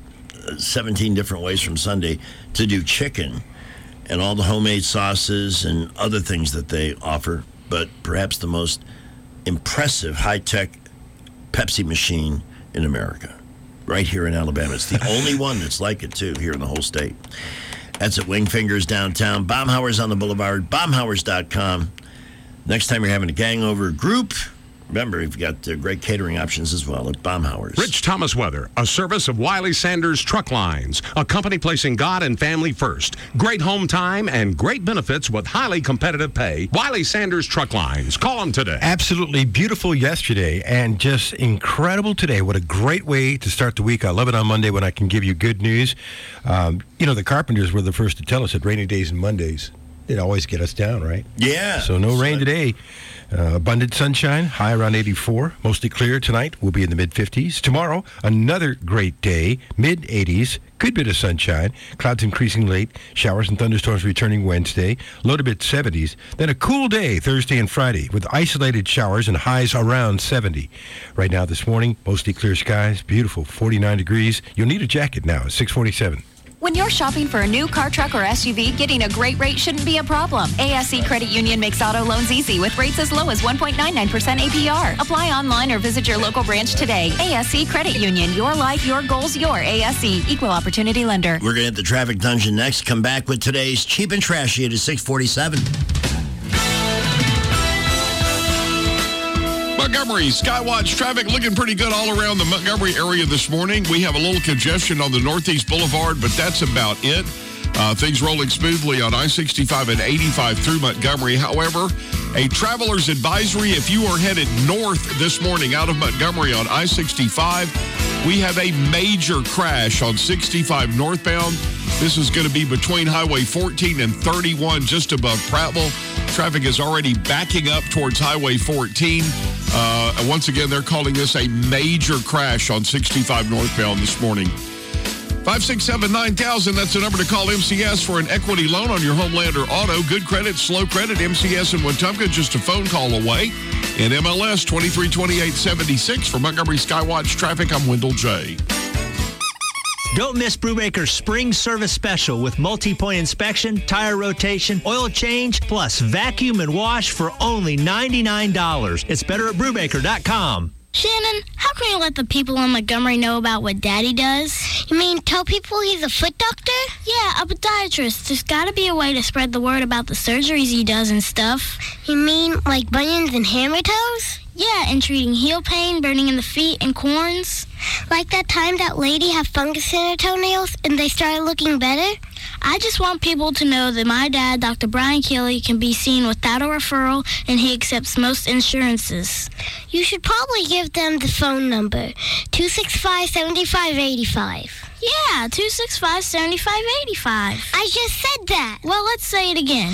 17 different ways from Sunday to do chicken and all the homemade sauces and other things that they offer, but perhaps the most impressive high-tech Pepsi machine in America. Right here in Alabama. It's the only one that's like it, too, here in the whole state. That's at Wing Fingers downtown. Baumhauer's on the Boulevard. Baumhauers.com. Next time you're having a gangover group, remember, you've got great catering options as well at Baumhauer's. Rich Thomas Weather, a service of Wiley Sanders Truck Lines, a company placing God and family first. Great home time and great benefits with highly competitive pay. Wiley Sanders Truck Lines. Call them today. Absolutely beautiful yesterday and just incredible today. What a great way to start the week. I love it on Monday when I can give you good news. The Carpenters were the first to tell us that rainy days and Mondays, they'd always get us down, right? Yeah. So no rain today. Abundant sunshine, high around 84. Mostly clear tonight. We'll be in the mid-50s. Tomorrow, another great day, mid-80s. Good bit of sunshine. Clouds increasing late. Showers and thunderstorms returning Wednesday. Low to mid-70s. Then a cool day Thursday and Friday with isolated showers and highs around 70. Right now this morning, mostly clear skies. Beautiful, 49 degrees. You'll need a jacket now at 647. When you're shopping for a new car, truck, or SUV, getting a great rate shouldn't be a problem. ASE Credit Union makes auto loans easy with rates as low as 1.99% APR. Apply online or visit your local branch today. ASE Credit Union, your life, your goals, your ASE. Equal Opportunity Lender. We're going to hit the traffic dungeon next. Come back with today's Cheap and Trashy at 647. Montgomery Skywatch traffic looking pretty good all around the Montgomery area this morning. We have a little congestion on the Northeast Boulevard, but that's about it. Things rolling smoothly on I-65 and 85 through Montgomery. However, a traveler's advisory if you are headed north this morning out of Montgomery on I-65. We have a major crash on 65 northbound. This is going to be between Highway 14 and 31, just above Prattville. Traffic is already backing up towards Highway 14. Once again, they're calling this a major crash on 65 northbound this morning. 567-9000, that's the number to call MCS for an equity loan on your Homeland or auto. Good credit, slow credit, MCS in Wetumpka, just a phone call away. In MLS 232876 for Montgomery Skywatch traffic, I'm Wendell J. Don't miss Brubaker's Spring Service Special with multi-point inspection, tire rotation, oil change, plus vacuum and wash for only $99. It's better at Brubaker.com. Shannon, how can you let the people in Montgomery know about what Daddy does? You mean tell people he's a foot doctor? Yeah, a podiatrist. There's got to be a way to spread the word about the surgeries he does and stuff. You mean like bunions and hammer toes? Yeah, and treating heel pain, burning in the feet, and corns. Like that time that lady had fungus in her toenails and they started looking better? I just want people to know that my dad, Dr. Brian Keeley, can be seen without a referral, and he accepts most insurances. You should probably give them the phone number, 265-7585. Yeah, 265-7585. I just said that. Well, let's say it again.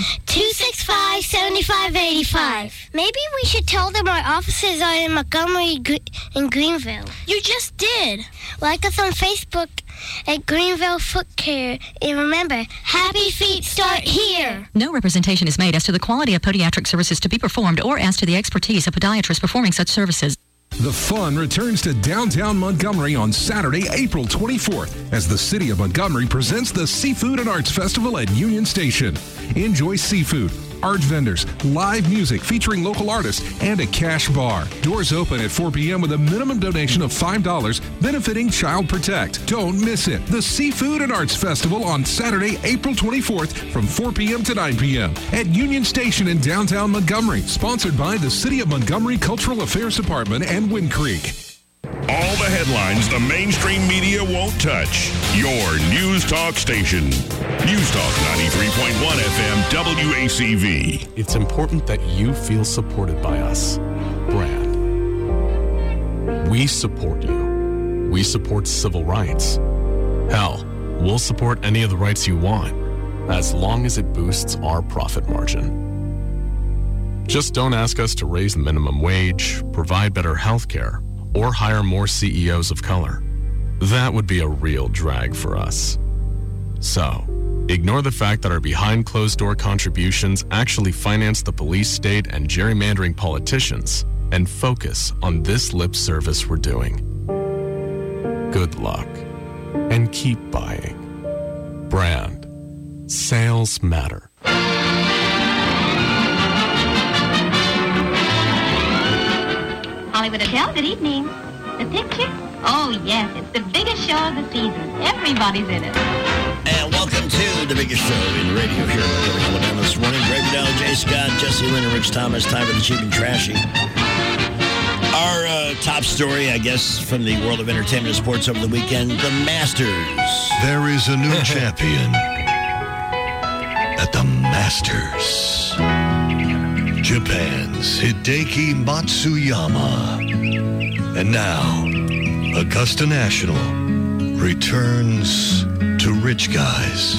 265-7585. Maybe we should tell them our offices are in Montgomery and Greenville. You just did. Like us on Facebook at Greenville Foot Care. And remember, happy feet start here. No representation is made as to the quality of podiatric services to be performed or as to the expertise of podiatrists performing such services. The fun returns to downtown Montgomery on Saturday, April 24th, as the City of Montgomery presents the Seafood and Arts Festival at Union Station. Enjoy seafood, art vendors, live music featuring local artists, and a cash bar. Doors open at 4 p.m. with a minimum donation of $5 benefiting Child Protect. Don't miss it. The Seafood and Arts Festival on Saturday, April 24th from 4 p.m. to 9 p.m. at Union Station in downtown Montgomery. Sponsored by the City of Montgomery Cultural Affairs Department and Wind Creek. All the headlines the mainstream media won't touch. Your News Talk station. News Talk 93.1 FM WACV. It's important that you feel supported by us. Brand. We support you. We support civil rights. Hell, we'll support any of the rights you want, as long as it boosts our profit margin. Just don't ask us to raise the minimum wage, provide better health care, or hire more CEOs of color. That would be a real drag for us. So, ignore the fact that our behind closed-door contributions actually finance the police state and gerrymandering politicians, and focus on this lip service we're doing. Good luck, and keep buying. Brand. Sales matter. Hollywood Hotel, good evening. The picture? Oh, yes, it's the biggest show of the season. Everybody's in it. And welcome to the biggest show in radio here in Montgomery, Alabama this morning. Greg Bedell, Jay Scott, Jesse Lynn, and Rich Thomas. Time for the cheap and trashy. Our top story, I guess, from the world of entertainment and sports over the weekend, the Masters. There is a new champion at the Masters. Japan's Hideki Matsuyama. And now, Augusta National returns to rich guys.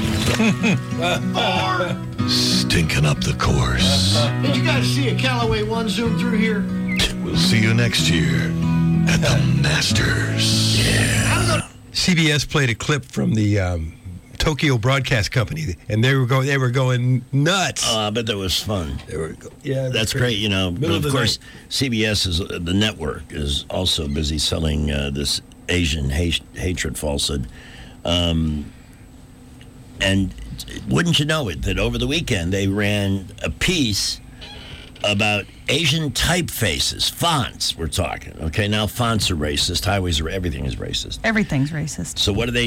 Stinking up the course. Did you guys see a Callaway One zoom through here? We'll see you next year at the Masters. Yeah. CBS played a clip from the Tokyo Broadcast Company, and they were going nuts. I bet that was fun. Yeah, that's great. You know, but of course, night. CBS is the network is also busy selling this Asian hatred falsehood. And wouldn't you know it, that over the weekend they ran a piece about Asian typefaces, fonts. We're talking. Okay, now fonts are racist. Highways are everything is racist. Everything's racist. So what do?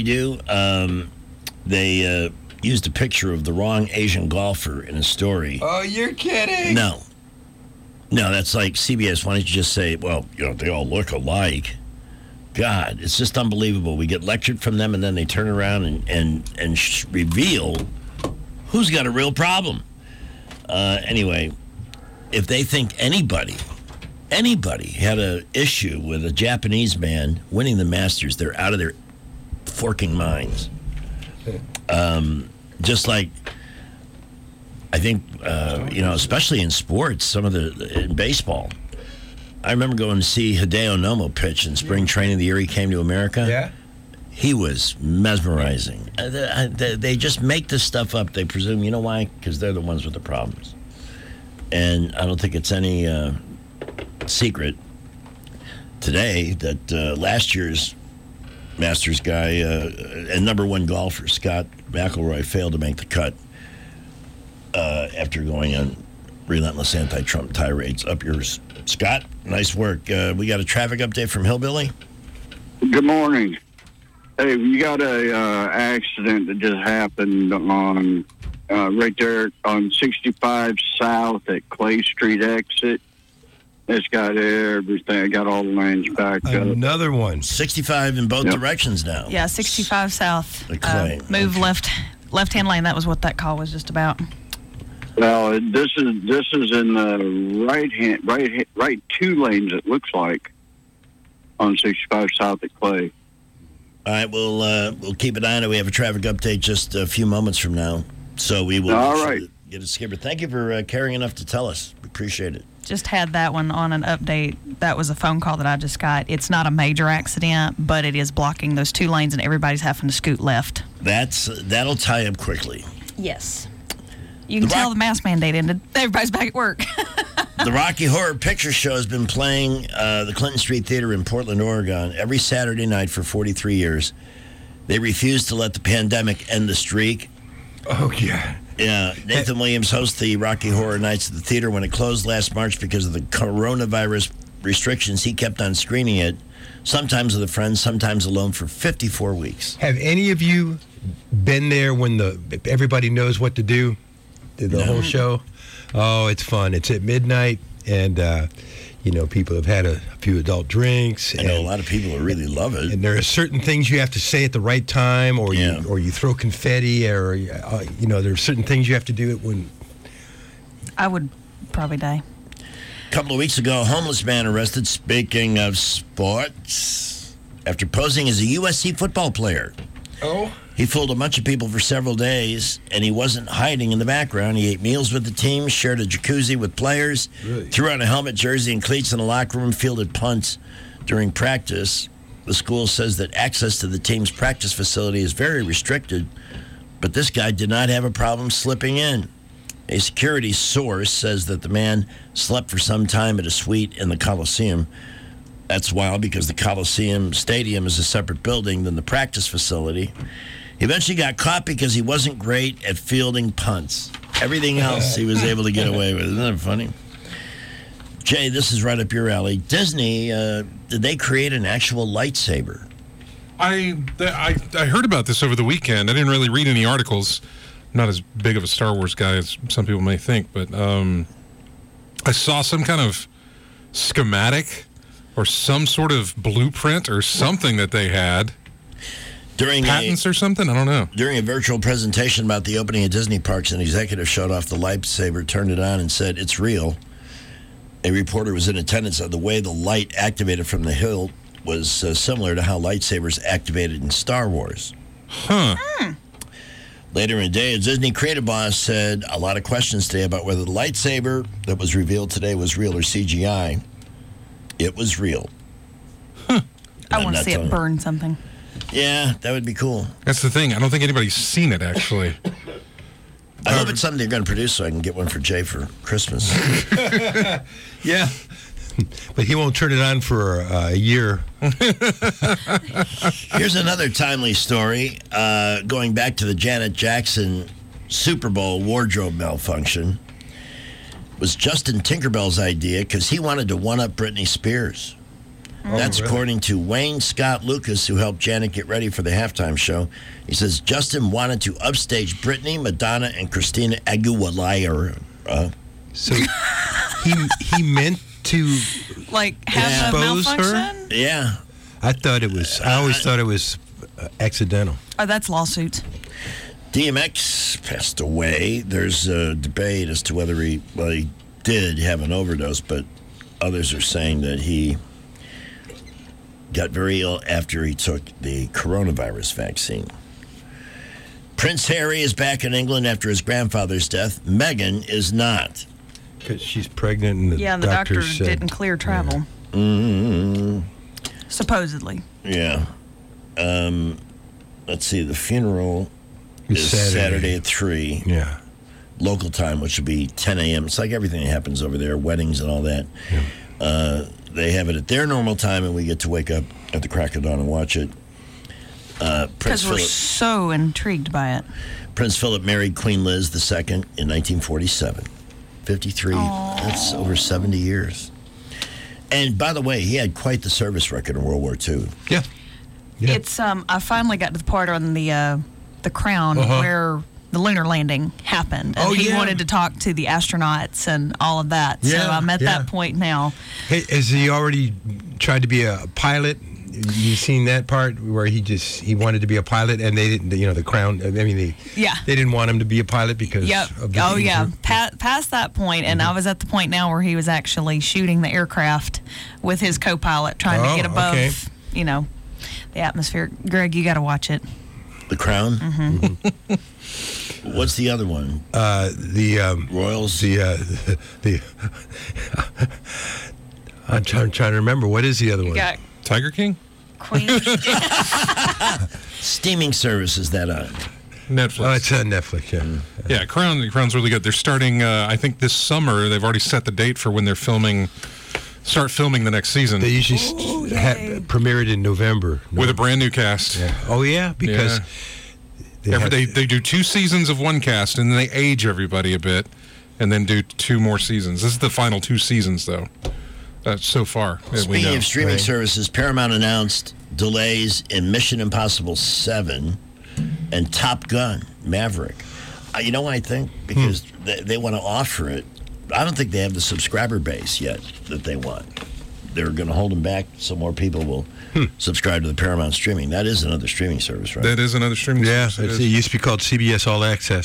They used a picture of the wrong Asian golfer in a story. Oh, you're kidding? No, that's like CBS. Why don't you just say, well, you know, they all look alike. God, it's just unbelievable. We get lectured from them, and then they turn around and reveal who's got a real problem. Anyway, if they think anybody had an issue with a Japanese man winning the Masters, they're out of their forking minds. Just like, I think, especially in sports, in baseball. I remember going to see Hideo Nomo pitch in spring training the year he came to America. Yeah. He was mesmerizing. They just make this stuff up, they presume. You know why? Because they're the ones with the problems. And I don't think it's any secret today that last year's Masters guy and number one golfer, Scott McIlroy, failed to make the cut after going on relentless anti-Trump tirades. Up yours, Scott. Nice work. We got a traffic update from Hillbilly. Good morning. Hey, we got a accident that just happened on right there on 65 South at Clay Street exit. It's got everything. Got all the lanes backed up. Another one. 65 in both directions now. Yeah, 65 South. Move left-hand lane. That was what that call was just about. Well, this is in the right two lanes. It looks like on 65 South at Clay. All right, we'll keep an eye on it. We have a traffic update just a few moments from now, so we will. All right. Get it, Skipper. Thank you for caring enough to tell us. We appreciate it. Just had that one on an update. That was a phone call that I just got. It's not a major accident, but it is blocking those two lanes, and everybody's having to scoot left. That'll tie up quickly. Yes. You can tell the mask mandate ended. Everybody's back at work. The Rocky Horror Picture Show has been playing the Clinton Street Theater in Portland, Oregon, every Saturday night for 43 years. They refused to let the pandemic end the streak. Oh, yeah. Yeah, Nathan Williams hosts the Rocky Horror Nights at the theater. When it closed last March because of the coronavirus restrictions, he kept on screening it, sometimes with a friend, sometimes alone, for 54 weeks. Have any of you been there when everybody knows what to do? The whole show? Oh, it's fun. It's at midnight, and people have had a few adult drinks. I know a lot of people who really love it. And there are certain things you have to say at the right time, or you throw confetti, or there are certain things you have to do when. I would probably die. A couple of weeks ago, a homeless man arrested, speaking of sports, after posing as a USC football player. Oh? He fooled a bunch of people for several days, and he wasn't hiding in the background. He ate meals with the team, shared a jacuzzi with players, threw on a helmet, jersey, and cleats in the locker room, fielded punts during practice. The school says that access to the team's practice facility is very restricted, but this guy did not have a problem slipping in. A security source says that the man slept for some time at a suite in the Coliseum. That's wild because the Coliseum Stadium is a separate building than the practice facility. He eventually got caught because he wasn't great at fielding punts. Everything else he was able to get away with. Isn't that funny? Jay, this is right up your alley. Disney, did they create an actual lightsaber? I heard about this over the weekend. I didn't really read any articles. I'm not as big of a Star Wars guy as some people may think, but I saw some kind of schematic or some sort of blueprint or something that they had. During patents or something? I don't know. During a virtual presentation about the opening of Disney parks, an executive showed off the lightsaber, turned it on, and said, "It's real." A reporter was in attendance. The way the light activated from the hilt was similar to how lightsabers activated in Star Wars. Huh. Later in the day, a Disney creative boss said a lot of questions today about whether the lightsaber that was revealed today was real or CGI. It was real. I want to see it burn something. Yeah, that would be cool. That's the thing. I don't think anybody's seen it, actually. I hope it's something they're going to produce so I can get one for Jay for Christmas. Yeah. But he won't turn it on for a year. Here's another timely story. Going back to the Janet Jackson Super Bowl wardrobe malfunction. Was Justin Tinkerbell's idea because he wanted to one-up Britney Spears. That's according to Wayne Scott Lucas, who helped Janet get ready for the halftime show. He says Justin wanted to upstage Britney, Madonna, and Christina Aguilera. So he meant to have a malfunction? Her? Yeah. I always thought it was accidental. Oh, that's lawsuits. DMX passed away. There's a debate as to whether he did have an overdose, but others are saying that he got very ill after he took the coronavirus vaccine. Prince Harry is back in England after his grandfather's death. Meghan is not. Because she's pregnant and the doctor didn't clear travel. Yeah. Mm-hmm. Supposedly. Yeah. Let's see, the funeral is Saturday at 3. Yeah. Local time, which would be 10 a.m. It's like everything that happens over there, weddings and all that. Yeah. They have it at their normal time, and we get to wake up at the crack of dawn and watch it. Because we're so intrigued by it. Prince Philip married Queen Liz II in 1947. 53. Aww. That's over 70 years. And by the way, he had quite the service record in World War II. Yeah. It's I finally got to the part on the Crown where the lunar landing happened, and he wanted to talk to the astronauts and all of that. Yeah, so I'm at that point now. Hey, has he already tried to be a pilot? You seen that part where he wanted to be a pilot, and they didn't. The Crown. They didn't want him to be a pilot because. Of the past that point, and I was at the point now where he was actually shooting the aircraft with his co-pilot, trying to get above, the atmosphere. Greg, you got to watch it. The Crown. Mm-hmm. What's the other one? The Royals. I'm trying to remember. What is the other one? Got Tiger King? Queen. Steaming service is that on? Netflix. Oh, it's on Netflix, yeah. Yeah, Crown's really good. They're starting, I think this summer, they've already set the date for when they're start filming the next season. They usually premiere it in November. With a brand new cast. Yeah. Oh, yeah? Because They do 2 seasons of one cast, and then they age everybody a bit, and then do 2 more seasons. This is the final 2 seasons, though. So far. Speaking of streaming services, Paramount announced delays in Mission Impossible 7 and Top Gun Maverick. You know what I think? Because they want to offer it. I don't think they have the subscriber base yet that they want. They're going to hold them back so more people will subscribe to the Paramount streaming. That is another streaming service, right? That is another streaming service. Yeah, it used to be called CBS All Access.